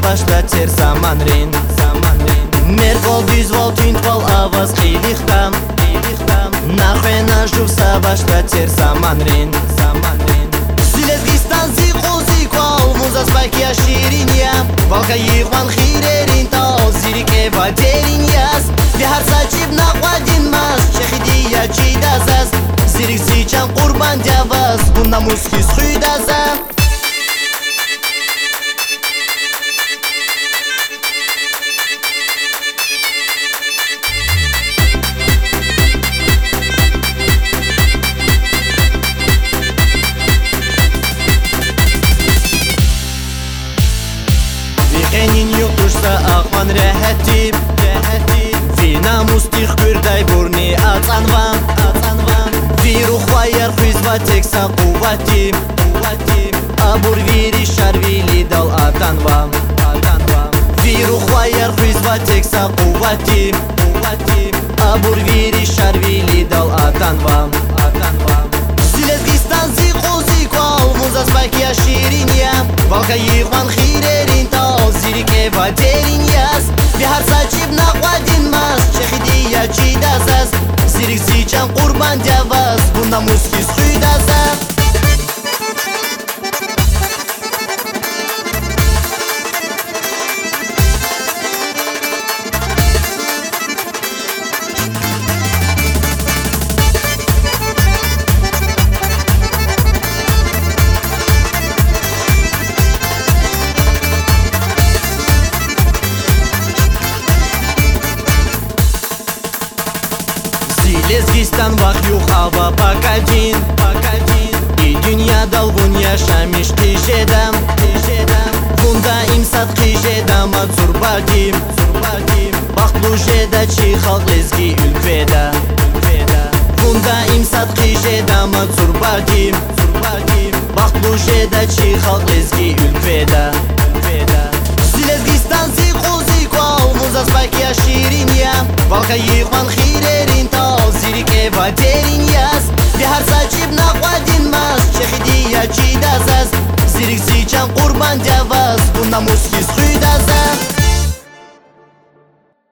başla ter zaman rên Merval düzval tüntval avaz xilixtam Naxwena juvsa başla ter zaman rên Zilezgistan ziko Muzas bakia şirinya Valka yıkman xirerin ta Zirike valterin yaz Di har saçib naqwadin mas Şexidiya çidazaz Zirik siçan qurban javaz Bunda muskis xuydazaz Enin yoktursa akman rahatim Vi namustik kürday burni atanvam Vi ruhvayar xizva teksa kuvvatim Abur viri şarvili dal atanvam Vi ruhvayar xizva teksa kuvvatim Abur viri şarvili dal atanvam Zilezgistan ziko Muzas bakia şirinya Valka yıkman xirerin ta Zirike valterin yaz Di har saçib naqwadin mas Şexidiya çidazaz Zirik siçan qurban javaz Bunda muskis xuydazaz Zilezgistan vahyu hava pakadin I dünya dalgun yaşamış qijedam Bunda imsat qijedam Zurbadim Baxtlu jeda çi xalq lezgi ülkveda Bunda imsat qijedam Zurbadim Baxtlu jeda çi xalq lezgi ülkveda Zilezgistan ziko Muzas bakia şirinya Valka yıkman xirerin ta Zirike valterin yaz Di har saçib naqwadin mas Şexidiya çidazaz Zirik siçan qurban